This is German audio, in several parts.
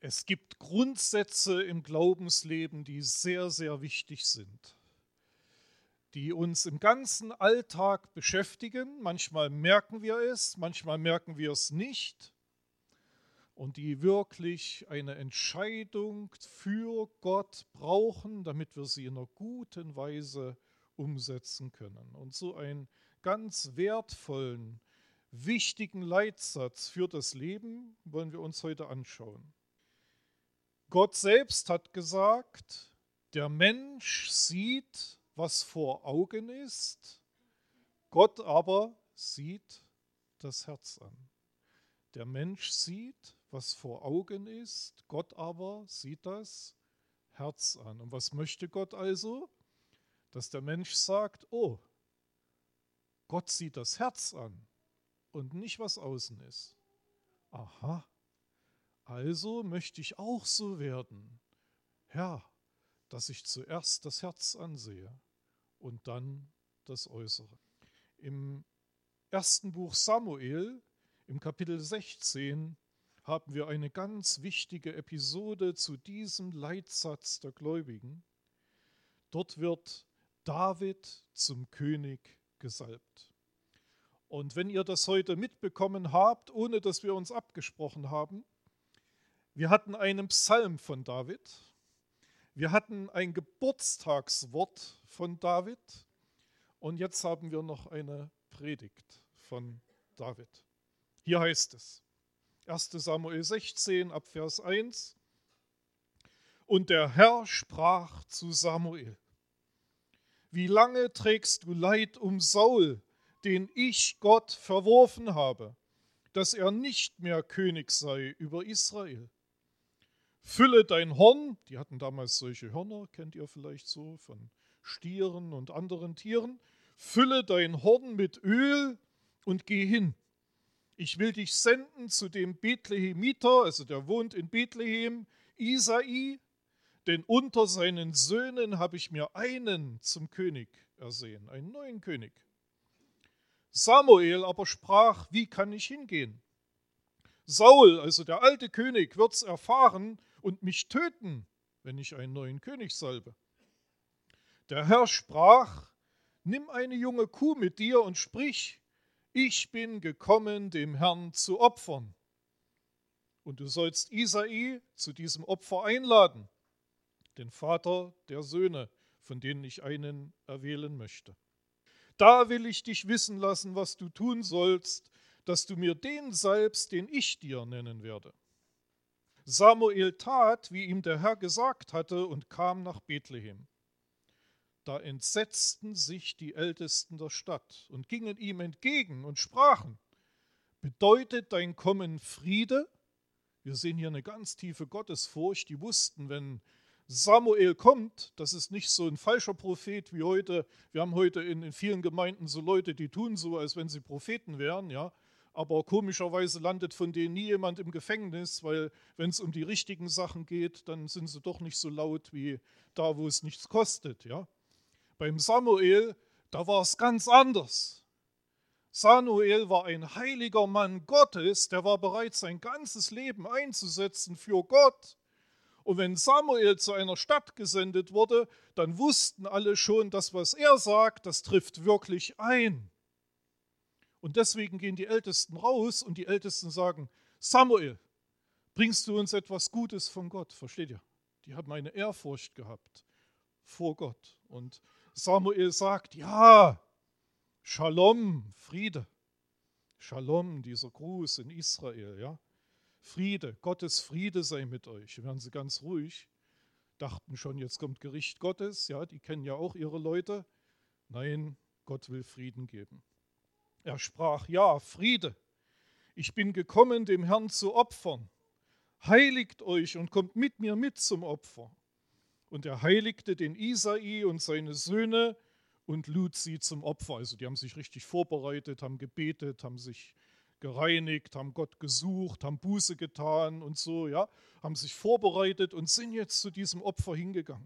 Es gibt Grundsätze im Glaubensleben, die sehr, sehr wichtig sind, die uns im ganzen Alltag beschäftigen. Manchmal merken wir es, manchmal merken wir es nicht. Und die wirklich eine Entscheidung für Gott brauchen, damit wir sie in einer guten Weise umsetzen können. Und so einen ganz wertvollen, wichtigen Leitsatz für das Leben wollen wir uns heute anschauen. Gott selbst hat gesagt, der Mensch sieht, was vor Augen ist, Gott aber sieht das Herz an. Der Mensch sieht, was vor Augen ist, Gott aber sieht das Herz an. Und was möchte Gott also? Dass der Mensch sagt, oh, Gott sieht das Herz an und nicht, was außen ist. Aha, also möchte ich auch so werden, Herr, dass ich zuerst das Herz ansehe und dann das Äußere. Im ersten Buch Samuel, im Kapitel 16, haben wir eine ganz wichtige Episode zu diesem Leitsatz der Gläubigen. Dort wird David zum König gesalbt. Und wenn ihr das heute mitbekommen habt, ohne dass wir uns abgesprochen haben, wir hatten einen Psalm von David, wir hatten ein Geburtstagswort von David und jetzt haben wir noch eine Predigt von David. Hier heißt es, 1. Samuel 16 ab Vers 1, und der Herr sprach zu Samuel, wie lange trägst du Leid um Saul, den ich Gott verworfen habe, dass er nicht mehr König sei über Israel? Fülle dein Horn, die hatten damals solche Hörner, kennt ihr vielleicht so, von Stieren und anderen Tieren, fülle dein Horn mit Öl und geh hin. Ich will dich senden zu dem Bethlehemiter, also der wohnt in Bethlehem, Isai, denn unter seinen Söhnen habe ich mir einen zum König ersehen, einen neuen König. Samuel aber sprach, wie kann ich hingehen? Saul, also der alte König, wird's erfahren und mich töten, wenn ich einen neuen König salbe. Der Herr sprach, nimm eine junge Kuh mit dir und sprich, ich bin gekommen, dem Herrn zu opfern. Und du sollst Isai zu diesem Opfer einladen, den Vater der Söhne, von denen ich einen erwählen möchte. Da will ich dich wissen lassen, was du tun sollst, dass du mir den salbst, den ich dir nennen werde. Samuel tat, wie ihm der Herr gesagt hatte, und kam nach Bethlehem. Da entsetzten sich die Ältesten der Stadt und gingen ihm entgegen und sprachen, bedeutet dein Kommen Friede? Wir sehen hier eine ganz tiefe Gottesfurcht. Die wussten, wenn Samuel kommt, das ist nicht so ein falscher Prophet wie heute. Wir haben heute in vielen Gemeinden so Leute, die tun so, als wenn sie Propheten wären, ja. Aber komischerweise landet von denen nie jemand im Gefängnis, weil wenn es um die richtigen Sachen geht, dann sind sie doch nicht so laut wie da, wo es nichts kostet, ja. Beim Samuel, da war es ganz anders. Samuel war ein heiliger Mann Gottes, der war bereit, sein ganzes Leben einzusetzen für Gott. Und wenn Samuel zu einer Stadt gesendet wurde, dann wussten alle schon, das, was er sagt, das trifft wirklich ein. Und deswegen gehen die Ältesten raus und die Ältesten sagen, Samuel, bringst du uns etwas Gutes von Gott? Versteht ihr? Die haben eine Ehrfurcht gehabt vor Gott. Und Samuel sagt, ja, Shalom, Friede. Shalom, dieser Gruß in Israel, ja. Friede, Gottes Friede sei mit euch. Werden sie ganz ruhig, dachten schon, jetzt kommt Gericht Gottes, ja, die kennen ja auch ihre Leute. Nein, Gott will Frieden geben. Er sprach, ja, Friede, ich bin gekommen, dem Herrn zu opfern. Heiligt euch und kommt mit mir mit zum Opfer. Und er heiligte den Isai und seine Söhne und lud sie zum Opfer. Also die haben sich richtig vorbereitet, haben gebetet, haben sich gereinigt, haben Gott gesucht, haben Buße getan und so, ja, haben sich vorbereitet und sind jetzt zu diesem Opfer hingegangen.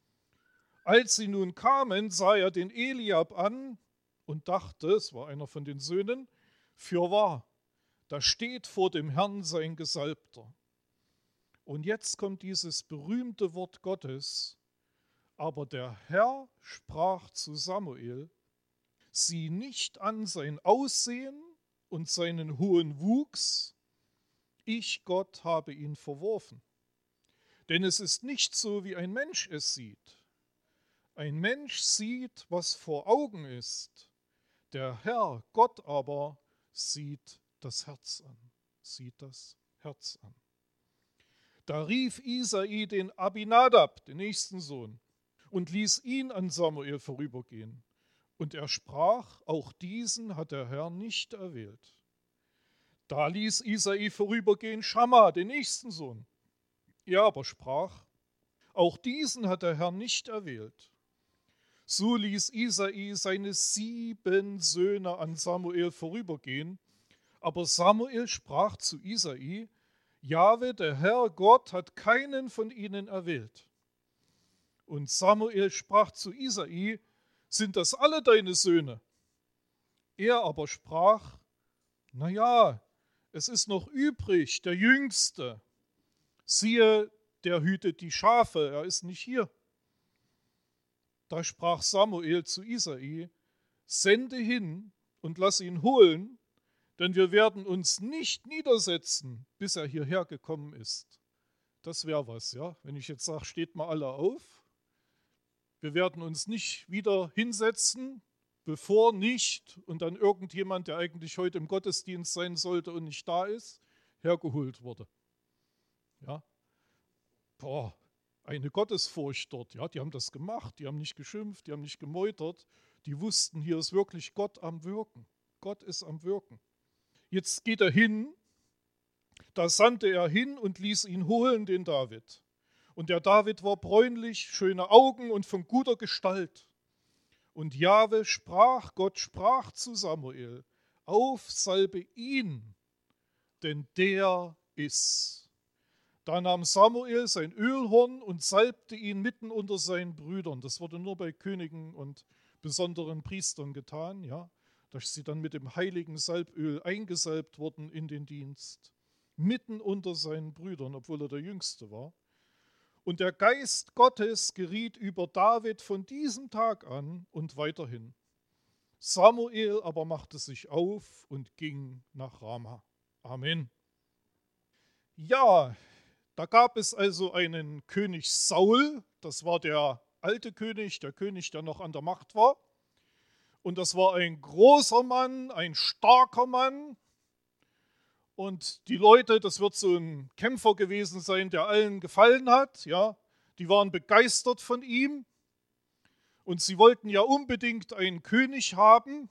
Als sie nun kamen, sah er den Eliab an und dachte, es war einer von den Söhnen, fürwahr, da steht vor dem Herrn sein Gesalbter. Und jetzt kommt dieses berühmte Wort Gottes: Aber der Herr sprach zu Samuel: Sieh nicht an sein Aussehen und seinen hohen Wuchs, ich Gott habe ihn verworfen. Denn es ist nicht so, wie ein Mensch es sieht. Ein Mensch sieht, was vor Augen ist. Der Herr, Gott aber, sieht das Herz an. Sieht das Herz an. Da rief Isai den Abinadab, den nächsten Sohn, und ließ ihn an Samuel vorübergehen. Und er sprach: Auch diesen hat der Herr nicht erwählt. Da ließ Isai vorübergehen Schamma, den nächsten Sohn. Er aber sprach: Auch diesen hat der Herr nicht erwählt. So ließ Isai seine 7 Söhne an Samuel vorübergehen. Aber Samuel sprach zu Isai: Jahwe, der Herr Gott, hat keinen von ihnen erwählt. Und Samuel sprach zu Isai: Sind das alle deine Söhne? Er aber sprach: Na ja, es ist noch übrig, der Jüngste. Siehe, der hütet die Schafe, er ist nicht hier. Da sprach Samuel zu Isai: Sende hin und lass ihn holen, denn wir werden uns nicht niedersetzen, bis er hierher gekommen ist. Das wäre was, ja? Wenn ich jetzt sage, steht mal alle auf. Wir werden uns nicht wieder hinsetzen, bevor nicht und dann irgendjemand, der eigentlich heute im Gottesdienst sein sollte und nicht da ist, hergeholt wurde. Ja? Boah, eine Gottesfurcht dort. Ja? Die haben das gemacht, die haben nicht geschimpft, die haben nicht gemeutert. Die wussten, hier ist wirklich Gott am Wirken. Gott ist am Wirken. Jetzt geht er hin, da sandte er hin und ließ ihn holen, den David. Und der David war bräunlich, schöne Augen und von guter Gestalt. Und Jahwe sprach, Gott sprach zu Samuel: Aufsalbe ihn, denn der ist. Da nahm Samuel sein Ölhorn und salbte ihn mitten unter seinen Brüdern. Das wurde nur bei Königen und besonderen Priestern getan, ja, dass sie dann mit dem heiligen Salböl eingesalbt wurden in den Dienst. Mitten unter seinen Brüdern, obwohl er der Jüngste war. Und der Geist Gottes geriet über David von diesem Tag an und weiterhin. Samuel aber machte sich auf und ging nach Rama. Amen. Ja, da gab es also einen König Saul, das war der alte König, der noch an der Macht war. Und das war ein großer Mann, ein starker Mann. Und die Leute, das wird so ein Kämpfer gewesen sein, der allen gefallen hat, ja, die waren begeistert von ihm. Und sie wollten ja unbedingt einen König haben.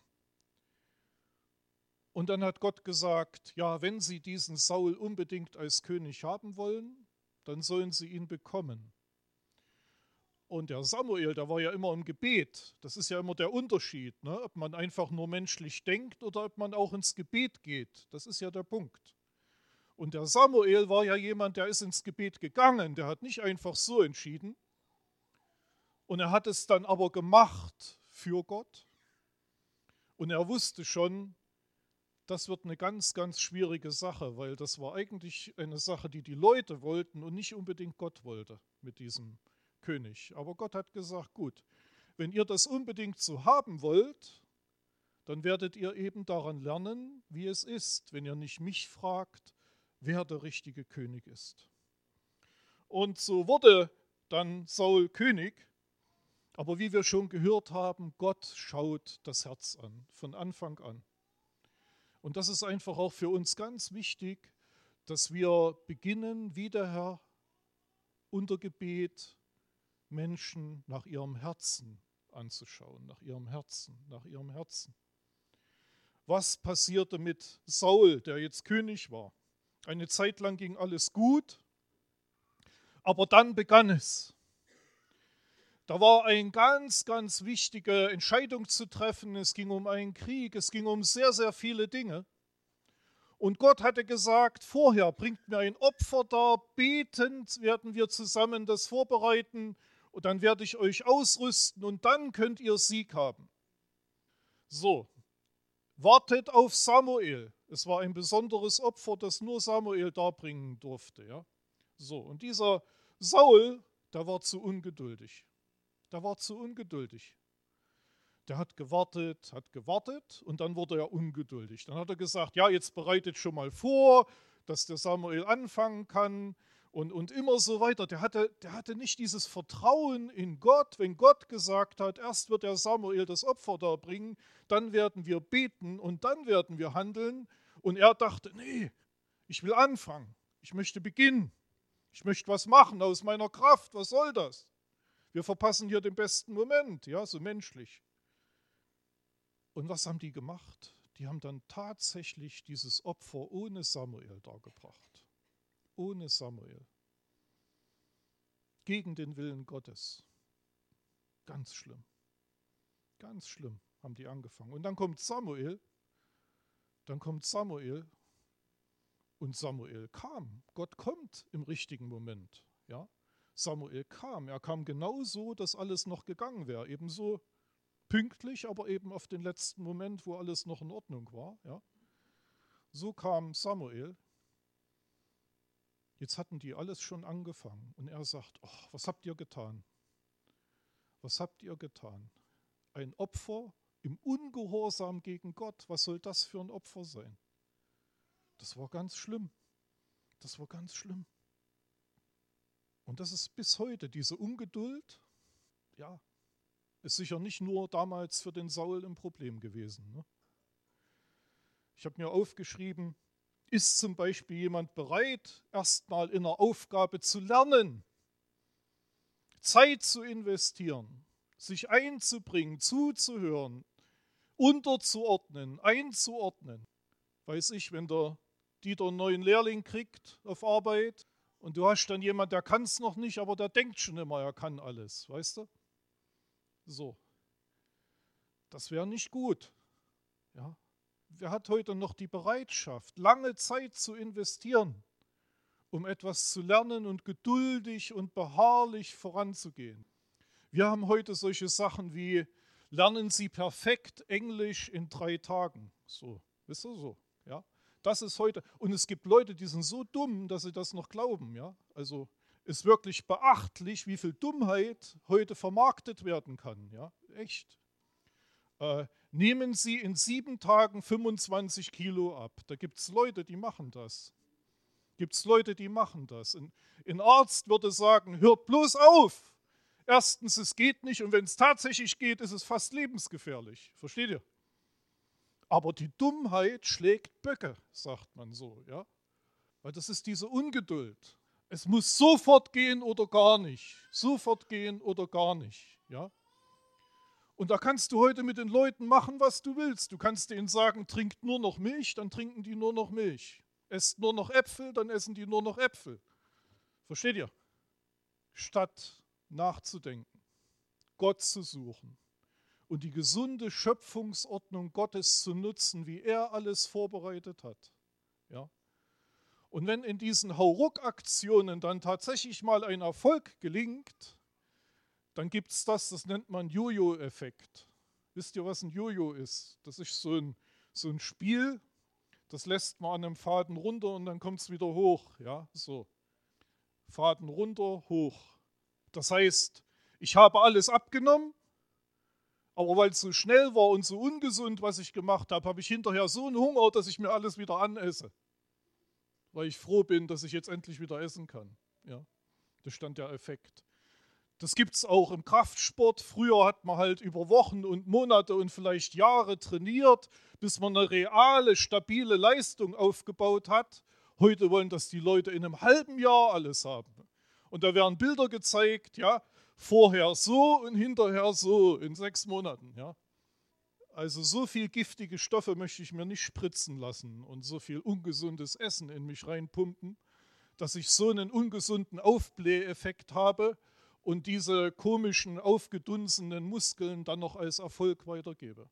Und dann hat Gott gesagt, ja, wenn sie diesen Saul unbedingt als König haben wollen, dann sollen sie ihn bekommen. Und der Samuel, der war ja immer im Gebet. Das ist ja immer der Unterschied, ne? Ob man einfach nur menschlich denkt oder ob man auch ins Gebet geht. Das ist ja der Punkt. Und der Samuel war ja jemand, der ist ins Gebet gegangen. Der hat nicht einfach so entschieden. Und er hat es dann aber gemacht für Gott. Und er wusste schon, das wird eine ganz, ganz schwierige Sache, weil das war eigentlich eine Sache, die die Leute wollten und nicht unbedingt Gott wollte mit diesem König. Aber Gott hat gesagt, gut, wenn ihr das unbedingt so haben wollt, dann werdet ihr eben daran lernen, wie es ist, wenn ihr nicht mich fragt, wer der richtige König ist. Und so wurde dann Saul König, aber wie wir schon gehört haben, Gott schaut das Herz an, von Anfang an. Und das ist einfach auch für uns ganz wichtig, dass wir beginnen, wie der Herr, unter Gebet Menschen nach ihrem Herzen anzuschauen, nach ihrem Herzen, nach ihrem Herzen. Was passierte mit Saul, der jetzt König war? Eine Zeit lang ging alles gut, aber dann begann es. Da war eine ganz, ganz wichtige Entscheidung zu treffen. Es ging um einen Krieg, es ging um sehr, sehr viele Dinge. Und Gott hatte gesagt, vorher bringt mir ein Opfer dar, betend werden wir zusammen das vorbereiten und dann werde ich euch ausrüsten und dann könnt ihr Sieg haben. So, wartet auf Samuel. Es war ein besonderes Opfer, das nur Samuel darbringen durfte. Ja? So, und dieser Saul, der war zu ungeduldig. Der war zu ungeduldig. Der hat gewartet und dann wurde er ungeduldig. Dann hat er gesagt, ja, jetzt bereitet schon mal vor, dass der Samuel anfangen kann und immer so weiter. Der hatte nicht dieses Vertrauen in Gott, wenn Gott gesagt hat, erst wird der Samuel das Opfer darbringen, dann werden wir beten und dann werden wir handeln. Und er dachte, nee, ich will anfangen, ich möchte beginnen, ich möchte was machen aus meiner Kraft, was soll das? Wir verpassen hier den besten Moment, ja, so menschlich. Und was haben die gemacht? Die haben dann tatsächlich dieses Opfer ohne Samuel dargebracht. Ohne Samuel. Gegen den Willen Gottes. Ganz schlimm. Ganz schlimm haben die angefangen. Und dann kommt Samuel. Und Samuel kam. Gott kommt im richtigen Moment. Ja? Samuel kam. Er kam genau so, dass alles noch gegangen wäre. Ebenso pünktlich, aber eben auf den letzten Moment, wo alles noch in Ordnung war. Ja? So kam Samuel. Jetzt hatten die alles schon angefangen. Und er sagt, oh, was habt ihr getan? Was habt ihr getan? Ein Opfer im Ungehorsam gegen Gott. Was soll das für ein Opfer sein? Das war ganz schlimm. Das war ganz schlimm. Und das ist bis heute, diese Ungeduld, ja, ist sicher nicht nur damals für den Saul ein Problem gewesen. Ne? Ich habe mir aufgeschrieben, ist zum Beispiel jemand bereit, erstmal in einer Aufgabe zu lernen, Zeit zu investieren, sich einzubringen, zuzuhören, unterzuordnen, einzuordnen. Weiß ich, wenn der Dieter einen neuen Lehrling kriegt auf Arbeit und du hast dann jemand, der kann es noch nicht, aber der denkt schon immer, er kann alles, weißt du? So, das wäre nicht gut. Ja? Wer hat heute noch die Bereitschaft, lange Zeit zu investieren, um etwas zu lernen und geduldig und beharrlich voranzugehen? Wir haben heute solche Sachen wie, lernen Sie perfekt Englisch in 3 Tagen. So, wisst ihr so, ja? Das ist heute, und es gibt Leute, die sind so dumm, dass sie das noch glauben, ja? Also ist wirklich beachtlich, wie viel Dummheit heute vermarktet werden kann, ja? Echt. Nehmen Sie in 7 Tagen 25 Kilo ab. Da gibt es Leute, die machen das. Ein Arzt würde sagen, hört bloß auf. Erstens, es geht nicht und wenn es tatsächlich geht, ist es fast lebensgefährlich. Versteht ihr? Aber die Dummheit schlägt Böcke, sagt man so. Ja? Weil das ist diese Ungeduld. Es muss sofort gehen oder gar nicht. Sofort gehen oder gar nicht. Ja? Und da kannst du heute mit den Leuten machen, was du willst. Du kannst denen sagen, trinkt nur noch Milch, dann trinken die nur noch Milch. Esst nur noch Äpfel, dann essen die nur noch Äpfel. Versteht ihr? Statt nachzudenken, Gott zu suchen und die gesunde Schöpfungsordnung Gottes zu nutzen, wie er alles vorbereitet hat. Ja? Und wenn in diesen Hauruck-Aktionen dann tatsächlich mal ein Erfolg gelingt, dann gibt es das nennt man Jojo-Effekt. Wisst ihr, was ein Jojo ist? Das ist so ein Spiel, das lässt man an einem Faden runter und dann kommt es wieder hoch. Ja, so. Faden runter, hoch. Das heißt, ich habe alles abgenommen, aber weil es so schnell war und so ungesund, was ich gemacht habe, habe ich hinterher so einen Hunger, dass ich mir alles wieder anesse. Weil ich froh bin, dass ich jetzt endlich wieder essen kann. Ja, das ist dann der Effekt. Das gibt es auch im Kraftsport. Früher hat man halt über Wochen und Monate und vielleicht Jahre trainiert, bis man eine reale, stabile Leistung aufgebaut hat. Heute wollen das die Leute in einem halben Jahr alles haben. Und da werden Bilder gezeigt, ja, vorher so und hinterher so in 6 Monaten. Ja. Also so viel giftige Stoffe möchte ich mir nicht spritzen lassen und so viel ungesundes Essen in mich reinpumpen, dass ich so einen ungesunden Aufbläheffekt habe und diese komischen, aufgedunsenen Muskeln dann noch als Erfolg weitergebe.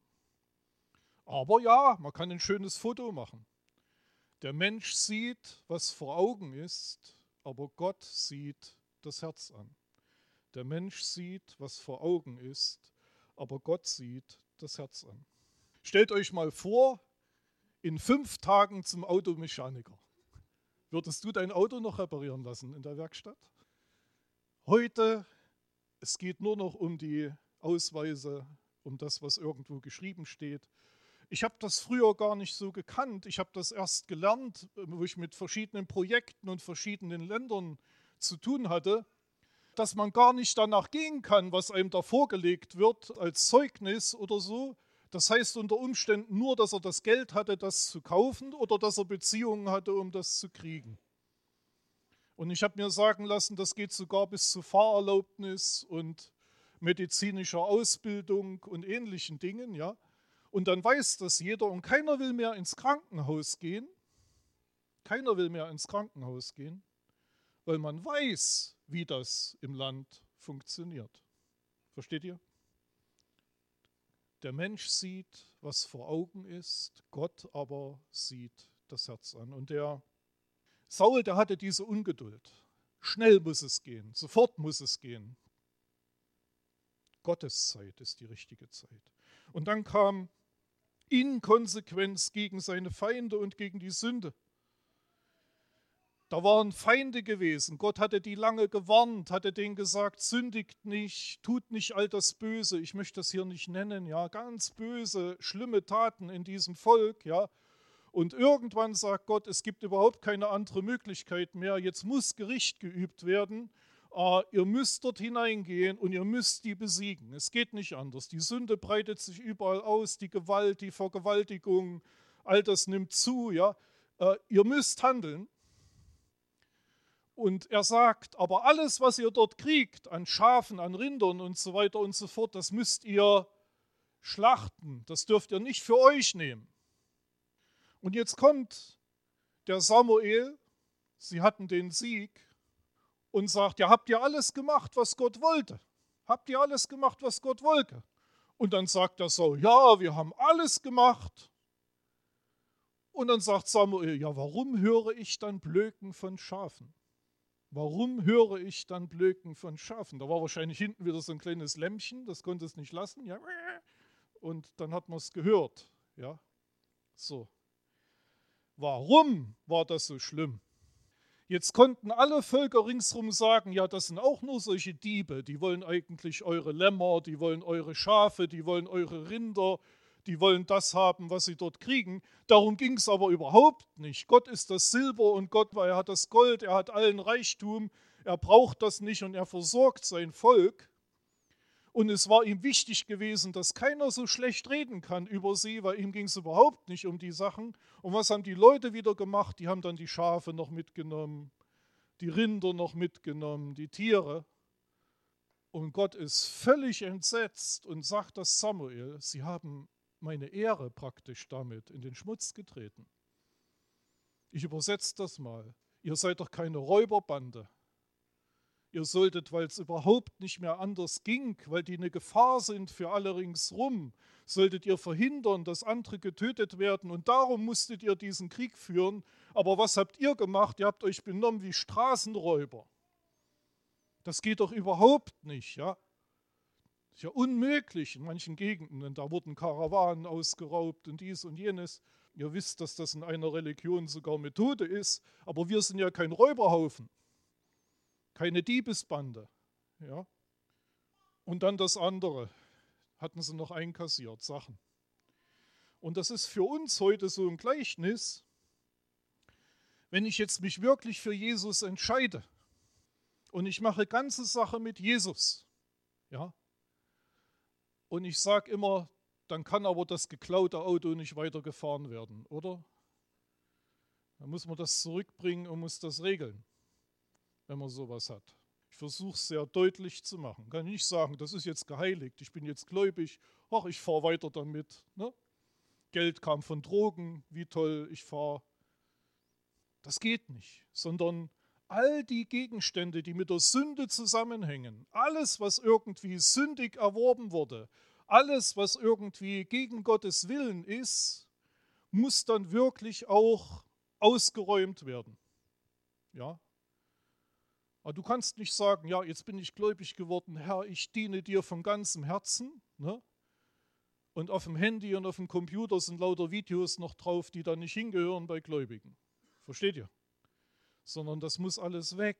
Aber ja, man kann ein schönes Foto machen. Der Mensch sieht, was vor Augen ist, aber Gott sieht das Herz an. Der Mensch sieht, was vor Augen ist, aber Gott sieht das Herz an. Stellt euch mal vor, in 5 Tagen zum Automechaniker. Würdest du dein Auto noch reparieren lassen in der Werkstatt? Heute, es geht nur noch um die Ausweise, um das, was irgendwo geschrieben steht. Ich habe das früher gar nicht so gekannt. Ich habe das erst gelernt, wo ich mit verschiedenen Projekten und verschiedenen Ländern zu tun hatte, dass man gar nicht danach gehen kann, was einem da vorgelegt wird als Zeugnis oder so. Das heißt unter Umständen nur, dass er das Geld hatte, das zu kaufen oder dass er Beziehungen hatte, um das zu kriegen. Und ich habe mir sagen lassen, das geht sogar bis zu Fahrerlaubnis und medizinischer Ausbildung und ähnlichen Dingen, ja. Und dann weiß das jeder und keiner will mehr ins Krankenhaus gehen. Keiner will mehr ins Krankenhaus gehen, weil man weiß, wie das im Land funktioniert. Versteht ihr? Der Mensch sieht, was vor Augen ist, Gott aber sieht das Herz an. Und der Saul, der hatte diese Ungeduld. Schnell muss es gehen, sofort muss es gehen. Gottes Zeit ist die richtige Zeit. Und dann kam Inkonsequenz gegen seine Feinde und gegen die Sünde. Da waren Feinde gewesen. Gott hatte die lange gewarnt, hatte denen gesagt, sündigt nicht, tut nicht all das Böse. Ich möchte das hier nicht nennen, ja, ganz böse, schlimme Taten in diesem Volk, ja. Und irgendwann sagt Gott, es gibt überhaupt keine andere Möglichkeit mehr. Jetzt muss Gericht geübt werden. Ihr müsst dort hineingehen und ihr müsst die besiegen. Es geht nicht anders. Die Sünde breitet sich überall aus, die Gewalt, die Vergewaltigung, all das nimmt zu. Ja. Ihr müsst handeln. Und er sagt, aber alles, was ihr dort kriegt, an Schafen, an Rindern und so weiter und so fort, das müsst ihr schlachten. Das dürft ihr nicht für euch nehmen. Und jetzt kommt der Samuel, sie hatten den Sieg, und sagt, ja, habt ihr alles gemacht, was Gott wollte? Habt ihr alles gemacht, was Gott wollte? Und dann sagt der Saul, ja, wir haben alles gemacht. Und dann sagt Samuel, ja, warum höre ich dann Blöken von Schafen? Warum höre ich dann Blöken von Schafen? Da war wahrscheinlich hinten wieder so ein kleines Lämmchen, das konnte es nicht lassen, ja. Und dann hat man es gehört, ja. So. Warum war das so schlimm? Jetzt konnten alle Völker ringsherum sagen, ja, das sind auch nur solche Diebe, die wollen eigentlich eure Lämmer, die wollen eure Schafe, die wollen eure Rinder, die wollen das haben, was sie dort kriegen. Darum ging es aber überhaupt nicht. Gott ist das Silber und Gott, weil er hat das Gold, er hat allen Reichtum, er braucht das nicht und er versorgt sein Volk. Und es war ihm wichtig gewesen, dass keiner so schlecht reden kann über sie, weil ihm ging es überhaupt nicht um die Sachen. Und was haben die Leute wieder gemacht? Die haben dann die Schafe noch mitgenommen, die Rinder noch mitgenommen, die Tiere. Und Gott ist völlig entsetzt und sagt das Samuel, sie haben meine Ehre praktisch damit in den Schmutz getreten. Ich übersetze das mal. Ihr seid doch keine Räuberbande. Ihr solltet, weil es überhaupt nicht mehr anders ging, weil die eine Gefahr sind für alle ringsrum, solltet ihr verhindern, dass andere getötet werden. Und darum musstet ihr diesen Krieg führen. Aber was habt ihr gemacht? Ihr habt euch benommen wie Straßenräuber. Das geht doch überhaupt nicht, ja. Das ist ja unmöglich in manchen Gegenden. Und da wurden Karawanen ausgeraubt und dies und jenes. Ihr wisst, dass das in einer Religion sogar Methode ist. Aber wir sind ja kein Räuberhaufen. Keine Diebesbande. Ja. Und dann das andere, hatten sie noch einkassiert, Sachen. Und das ist für uns heute so ein Gleichnis, wenn ich jetzt mich wirklich für Jesus entscheide und ich mache ganze Sache mit Jesus, ja, und ich sage immer, dann kann aber das geklaute Auto nicht weiter gefahren werden, oder? Dann muss man das zurückbringen und muss das regeln, wenn man sowas hat. Ich versuche es sehr deutlich zu machen. Kann nicht sagen, das ist jetzt geheiligt, ich bin jetzt gläubig, ach, ich fahre weiter damit. Ne? Geld kam von Drogen, wie toll, ich fahre. Das geht nicht, sondern all die Gegenstände, die mit der Sünde zusammenhängen, alles, was irgendwie sündig erworben wurde, alles, was irgendwie gegen Gottes Willen ist, muss dann wirklich auch ausgeräumt werden. Ja? Aber du kannst nicht sagen, ja, jetzt bin ich gläubig geworden, Herr, ich diene dir von ganzem Herzen. Ne? Und auf dem Handy und auf dem Computer sind lauter Videos noch drauf, die da nicht hingehören bei Gläubigen. Versteht ihr? sondern das muss alles weg.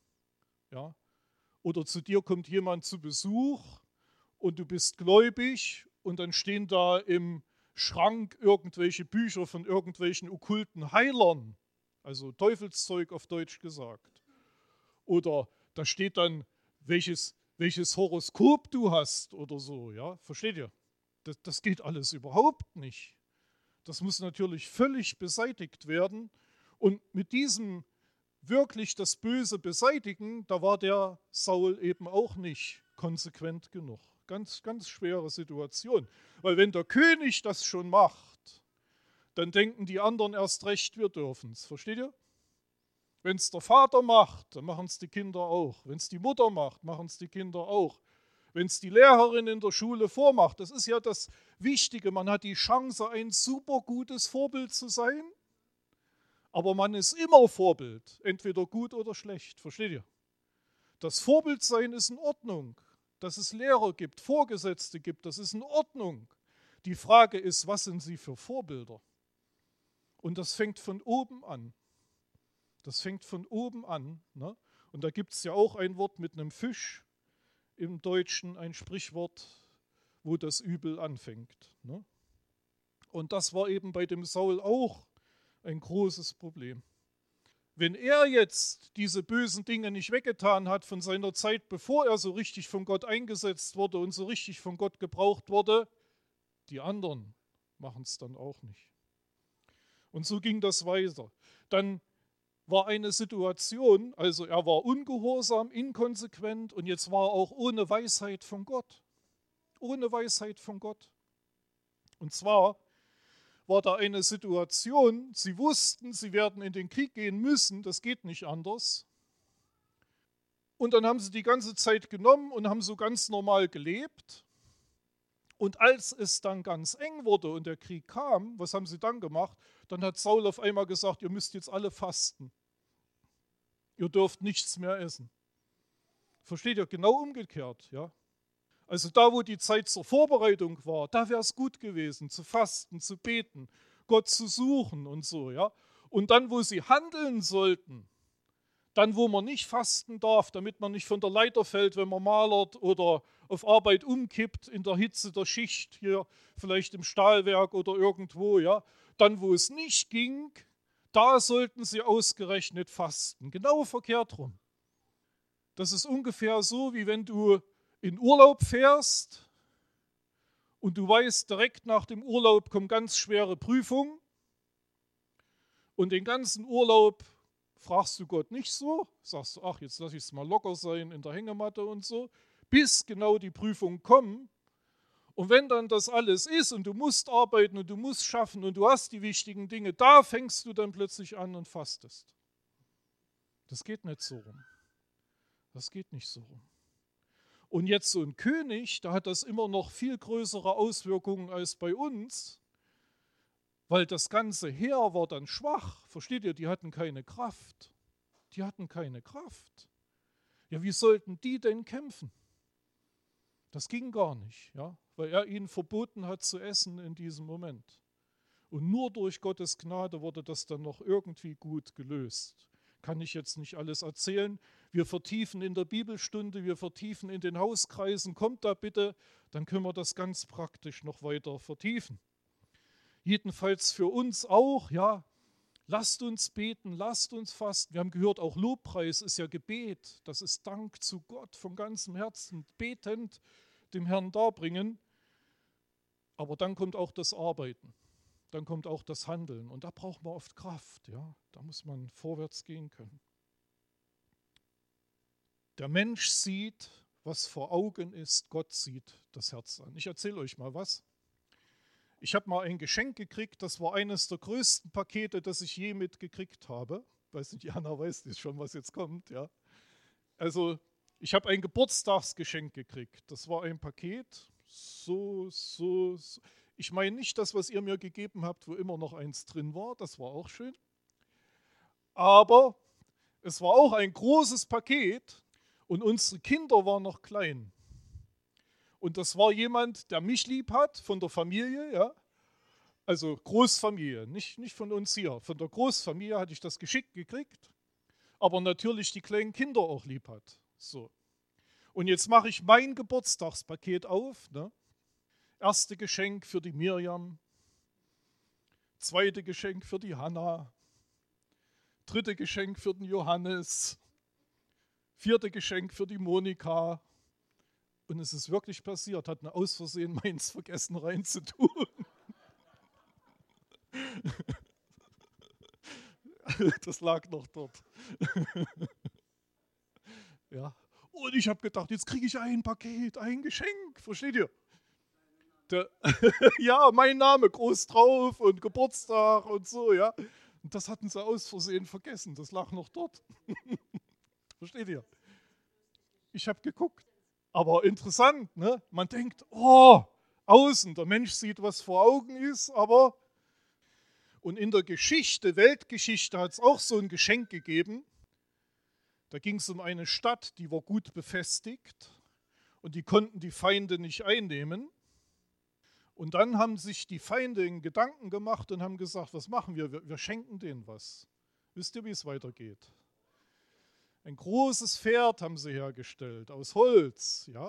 Ja? Oder zu dir kommt jemand zu Besuch und du bist gläubig und dann stehen da im Schrank irgendwelche Bücher von irgendwelchen okkulten Heilern, also Teufelszeug auf Deutsch gesagt. Oder da steht dann, welches Horoskop du hast oder so. Ja? Versteht ihr? Das geht alles überhaupt nicht. Das muss natürlich völlig beseitigt werden. Und mit diesem wirklich das Böse beseitigen, da war der Saul eben auch nicht konsequent genug. Ganz, ganz schwere Situation. Weil wenn der König das schon macht, dann denken die anderen erst recht, wir dürfen es. Versteht ihr? Wenn es der Vater macht, dann machen es die Kinder auch. Wenn es die Mutter macht, machen es die Kinder auch. Wenn es die Lehrerin in der Schule vormacht, das ist ja das Wichtige. Man hat die Chance, ein super gutes Vorbild zu sein, aber man ist immer Vorbild, entweder gut oder schlecht. Versteht ihr? Das Vorbildsein ist in Ordnung. Dass es Lehrer gibt, Vorgesetzte gibt, das ist in Ordnung. Die Frage ist, was sind sie für Vorbilder? Und das fängt von oben an. Das fängt von oben an. Ne? Und da gibt es ja auch ein Wort mit einem Fisch im Deutschen, ein Sprichwort, wo das Übel anfängt. Ne? Und das war eben bei dem Saul auch ein großes Problem. Wenn er jetzt diese bösen Dinge nicht weggetan hat von seiner Zeit, bevor er so richtig von Gott eingesetzt wurde und so richtig von Gott gebraucht wurde, die anderen machen es dann auch nicht. Und so ging das weiter. Dann war eine Situation, also er war ungehorsam, inkonsequent und jetzt war er auch ohne Weisheit von Gott. Ohne Weisheit von Gott. Und zwar war da eine Situation, sie wussten, sie werden in den Krieg gehen müssen, das geht nicht anders. Und dann haben sie die ganze Zeit genommen und haben so ganz normal gelebt. Und als es dann ganz eng wurde und der Krieg kam, was haben sie dann gemacht? Dann hat Saul auf einmal gesagt, ihr müsst jetzt alle fasten. Ihr dürft nichts mehr essen. Versteht ihr? Genau umgekehrt, ja. Also da, wo die Zeit zur Vorbereitung war, da wäre es gut gewesen, zu fasten, zu beten, Gott zu suchen und so, ja. Und dann, wo sie handeln sollten, dann, wo man nicht fasten darf, damit man nicht von der Leiter fällt, wenn man malert oder auf Arbeit umkippt in der Hitze der Schicht, hier vielleicht im Stahlwerk oder irgendwo, ja. Dann, wo es nicht ging, da sollten sie ausgerechnet fasten. Genau verkehrt rum. Das ist ungefähr so, wie wenn du in Urlaub fährst und du weißt, direkt nach dem Urlaub kommt ganz schwere Prüfung und den ganzen Urlaub fragst du Gott nicht so, sagst du, ach, jetzt lasse ich es mal locker sein in der Hängematte und so, bis genau die Prüfungen kommen. Und wenn dann das alles ist und du musst arbeiten und du musst schaffen und du hast die wichtigen Dinge, da fängst du dann plötzlich an und fastest. Das geht nicht so rum. Das geht nicht so rum. Und jetzt so ein König, da hat das immer noch viel größere Auswirkungen als bei uns, weil das ganze Heer war dann schwach. Versteht ihr, die hatten keine Kraft. Die hatten keine Kraft. Ja, wie sollten die denn kämpfen? Das ging gar nicht, ja, weil er ihnen verboten hat zu essen in diesem Moment. Und nur durch Gottes Gnade wurde das dann noch irgendwie gut gelöst. Kann ich jetzt nicht alles erzählen. Wir vertiefen in der Bibelstunde, wir vertiefen in den Hauskreisen. Kommt da bitte, dann können wir das ganz praktisch noch weiter vertiefen. Jedenfalls für uns auch, ja, lasst uns beten, lasst uns fasten. Wir haben gehört, auch Lobpreis ist ja Gebet. Das ist Dank zu Gott von ganzem Herzen, betend dem Herrn darbringen. Aber dann kommt auch das Arbeiten. Dann kommt auch das Handeln. Und da braucht man oft Kraft. Ja? Da muss man vorwärts gehen können. Der Mensch sieht, was vor Augen ist. Gott sieht das Herz an. Ich erzähle euch mal was. Ich habe mal ein Geschenk gekriegt. Das war eines der größten Pakete, das ich je mitgekriegt habe. Weiß nicht, Jana weiß jetzt schon, was jetzt kommt. Ja? Also ich habe ein Geburtstagsgeschenk gekriegt. Das war ein Paket. So. Ich meine nicht das, was ihr mir gegeben habt, wo immer noch eins drin war. Das war auch schön. Aber es war auch ein großes Paket und unsere Kinder waren noch klein. Und das war jemand, der mich lieb hat, von der Familie, ja. Also Großfamilie, nicht von uns hier. Von der Großfamilie hatte ich das geschickt gekriegt. aber natürlich die kleinen Kinder auch lieb hat. So. Und jetzt mache ich mein Geburtstagspaket auf. Ne? Erste Geschenk für die Mirjam, zweite Geschenk für die Hanna, dritte Geschenk für den Johannes, vierte Geschenk für die Monika. Und es ist wirklich passiert, hat aus Versehen meins vergessen reinzutun. Das lag noch dort. Ja. Und ich habe gedacht, jetzt kriege ich ein Paket, ein Geschenk. Versteht ihr? Ja, mein Name groß drauf und Geburtstag und so, ja. Und das hatten sie aus Versehen vergessen. Das lag noch dort. Versteht ihr? Ich habe geguckt. Aber interessant, ne? Man denkt, oh, außen, der Mensch sieht, was vor Augen ist, aber... Und in der Geschichte, Weltgeschichte, hat es auch so ein Geschenk gegeben. Da ging es um eine Stadt, die war gut befestigt und die konnten die Feinde nicht einnehmen. Und dann haben sich die Feinde in Gedanken gemacht und haben gesagt, was machen wir? Wir schenken denen was. Wisst ihr, wie es weitergeht? Ein großes Pferd haben sie hergestellt, aus Holz, ja.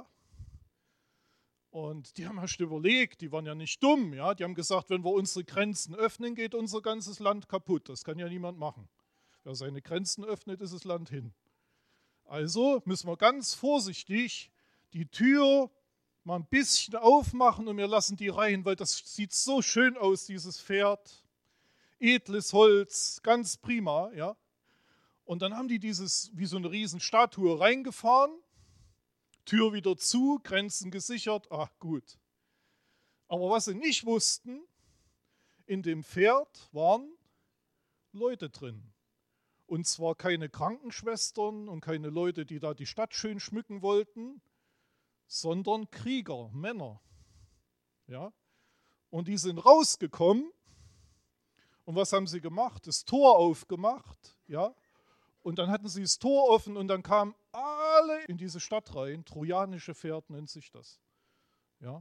Und die haben erst überlegt, die waren ja nicht dumm, ja. Die haben gesagt, wenn wir unsere Grenzen öffnen, geht unser ganzes Land kaputt. Das kann ja niemand machen. Wer seine Grenzen öffnet, ist das Land hin. Also müssen wir ganz vorsichtig die Tür mal ein bisschen aufmachen und wir lassen die rein, weil das sieht so schön aus, dieses Pferd. Edles Holz, ganz prima, ja. Und dann haben die dieses, wie so eine Riesenstatue reingefahren, Tür wieder zu, Grenzen gesichert, ach gut. Aber was sie nicht wussten, in dem Pferd waren Leute drin. Und zwar keine Krankenschwestern und keine Leute, die da die Stadt schön schmücken wollten, sondern Krieger, Männer. Ja? Und die sind rausgekommen und was haben sie gemacht? Das Tor aufgemacht, ja? Und dann hatten sie das Tor offen und dann kamen alle in diese Stadt rein. Trojanische Pferd nennt sich das. Ja?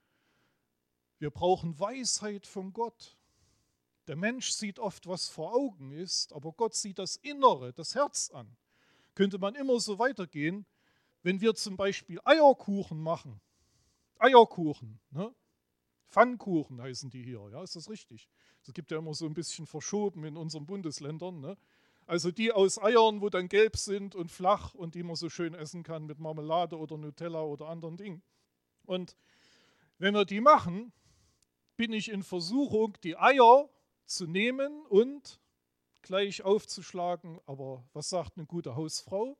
Wir brauchen Weisheit von Gott. Der Mensch sieht oft, was vor Augen ist, aber Gott sieht das Innere, das Herz an. Könnte man immer so weitergehen, wenn wir zum Beispiel Eierkuchen machen. Eierkuchen, ne? Pfannkuchen heißen die hier, ja, ist das richtig? Das gibt ja immer so ein bisschen verschoben in unseren Bundesländern, ne? Also die aus Eiern, wo dann gelb sind und flach und die man so schön essen kann mit Marmelade oder Nutella oder anderen Dingen. Und wenn wir die machen, bin ich in Versuchung, die Eier zu nehmen und gleich aufzuschlagen. Aber was sagt eine gute Hausfrau?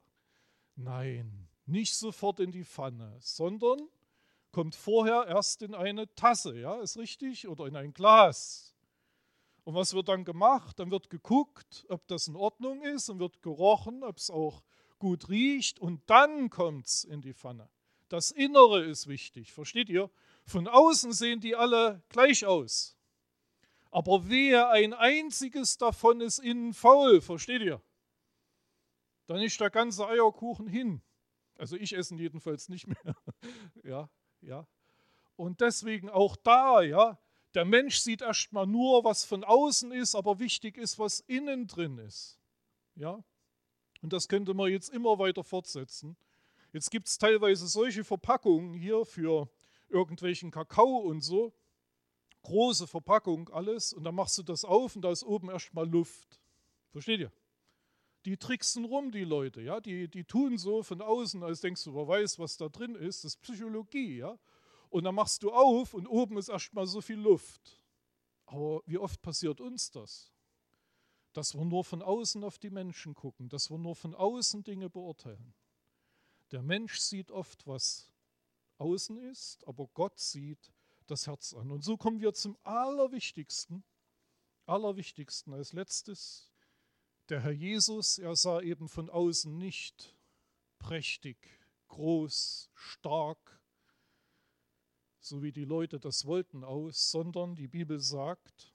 Nein, nicht sofort in die Pfanne, sondern kommt vorher erst in eine Tasse, ja, ist richtig, oder in ein Glas. Und was wird dann gemacht? Dann wird geguckt, ob das in Ordnung ist und wird gerochen, ob es auch gut riecht und dann kommt es in die Pfanne. Das Innere ist wichtig, versteht ihr? Von außen sehen die alle gleich aus. Aber wehe, ein einziges davon ist innen faul, versteht ihr? Dann ist der ganze Eierkuchen hin. Also ich esse ihn jedenfalls nicht mehr. Ja, ja. Und deswegen auch da, ja, der Mensch sieht erstmal nur, was von außen ist, aber wichtig ist, was innen drin ist. Ja? Und das könnte man jetzt immer weiter fortsetzen. Jetzt gibt es teilweise solche Verpackungen hier für irgendwelchen Kakao und so. Große Verpackung, alles. Und dann machst du das auf und da ist oben erstmal Luft. Versteht ihr? Die tricksen rum, die Leute. Ja? Die tun so von außen, als denkst du, wer weiß, was da drin ist. Das ist Psychologie, ja. Und dann machst du auf und oben ist erstmal so viel Luft. Aber wie oft passiert uns das? Dass wir nur von außen auf die Menschen gucken, dass wir nur von außen Dinge beurteilen. Der Mensch sieht oft, was außen ist, aber Gott sieht das Herz an. Und so kommen wir zum Allerwichtigsten als letztes. Der Herr Jesus, er sah eben von außen nicht prächtig, groß, stark, so wie die Leute das wollten, aus, sondern die Bibel sagt,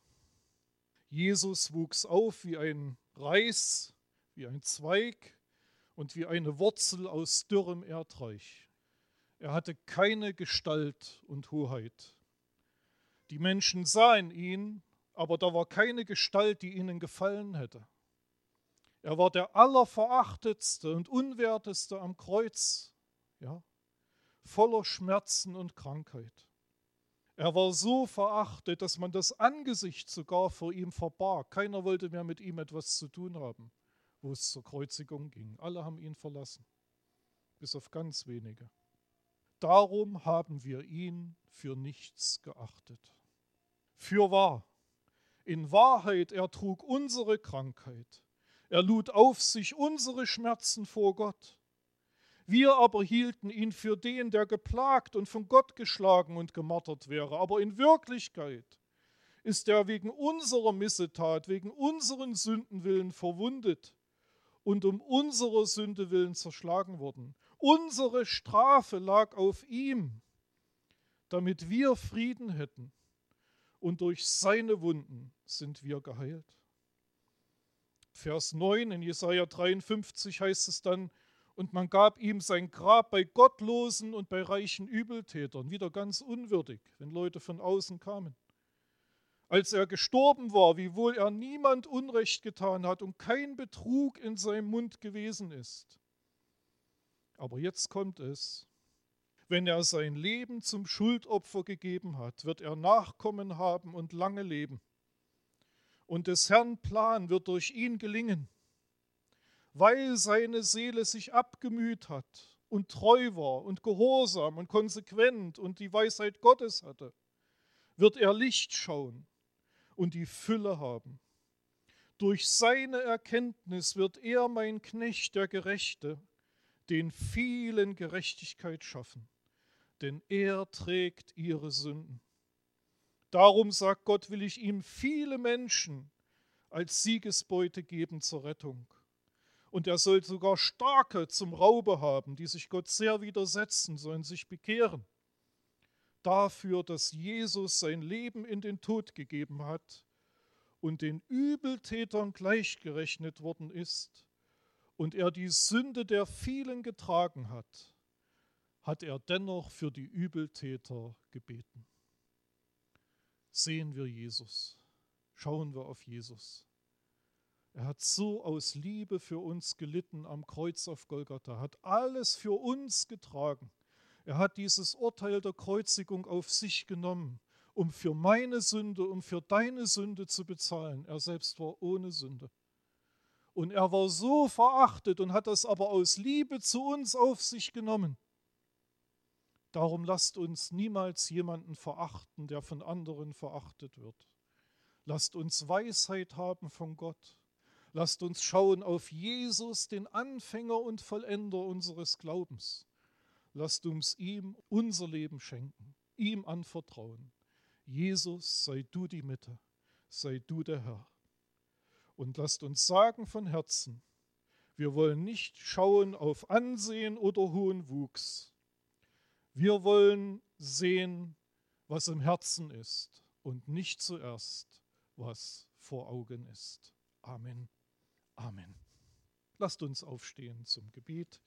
Jesus wuchs auf wie ein Reis, wie ein Zweig und wie eine Wurzel aus dürrem Erdreich. Er hatte keine Gestalt und Hoheit. Die Menschen sahen ihn, aber da war keine Gestalt, die ihnen gefallen hätte. Er war der allerverachtetste und unwerteste am Kreuz, ja, voller Schmerzen und Krankheit. Er war so verachtet, dass man das Angesicht sogar vor ihm verbarg. Keiner wollte mehr mit ihm etwas zu tun haben, wo es zur Kreuzigung ging. Alle haben ihn verlassen, bis auf ganz wenige. Darum haben wir ihn für nichts geachtet. Fürwahr, in Wahrheit, er trug unsere Krankheit. Er lud auf sich unsere Schmerzen vor Gott. Wir aber hielten ihn für den, der geplagt und von Gott geschlagen und gemartert wäre. Aber in Wirklichkeit ist er wegen unserer Missetat, wegen unseren Sünden willen verwundet und um unserer Sünde willen zerschlagen worden. Unsere Strafe lag auf ihm, damit wir Frieden hätten. Und durch seine Wunden sind wir geheilt. Vers 9 in Jesaja 53 heißt es dann, und man gab ihm sein Grab bei Gottlosen und bei reichen Übeltätern, wieder ganz unwürdig, wenn Leute von außen kamen. Als er gestorben war, wiewohl er niemand Unrecht getan hat und kein Betrug in seinem Mund gewesen ist. Aber jetzt kommt es, wenn er sein Leben zum Schuldopfer gegeben hat, wird er Nachkommen haben und lange leben. Und des Herrn Plan wird durch ihn gelingen. Weil seine Seele sich abgemüht hat und treu war und gehorsam und konsequent und die Weisheit Gottes hatte, wird er Licht schauen und die Fülle haben. Durch seine Erkenntnis wird er, mein Knecht, der Gerechte, den vielen Gerechtigkeit schaffen, denn er trägt ihre Sünden. Darum, sagt Gott, will ich ihm viele Menschen als Siegesbeute geben zur Rettung. Und er soll sogar Starke zum Raube haben, die sich Gott sehr widersetzen, sollen sich bekehren. Dafür, dass Jesus sein Leben in den Tod gegeben hat und den Übeltätern gleichgerechnet worden ist und er die Sünde der vielen getragen hat, hat er dennoch für die Übeltäter gebeten. Sehen wir Jesus, schauen wir auf Jesus. Er hat so aus Liebe für uns gelitten am Kreuz auf Golgatha, hat alles für uns getragen. Er hat dieses Urteil der Kreuzigung auf sich genommen, um für meine Sünde, um für deine Sünde zu bezahlen. Er selbst war ohne Sünde. Und er war so verachtet und hat das aber aus Liebe zu uns auf sich genommen. Darum lasst uns niemals jemanden verachten, der von anderen verachtet wird. Lasst uns Weisheit haben von Gott. Lasst uns schauen auf Jesus, den Anfänger und Vollender unseres Glaubens. Lasst uns ihm unser Leben schenken, ihm anvertrauen. Jesus, sei du die Mitte, sei du der Herr. Und lasst uns sagen von Herzen, wir wollen nicht schauen auf Ansehen oder hohen Wuchs. Wir wollen sehen, was im Herzen ist und nicht zuerst, was vor Augen ist. Amen. Amen. Lasst uns aufstehen zum Gebet.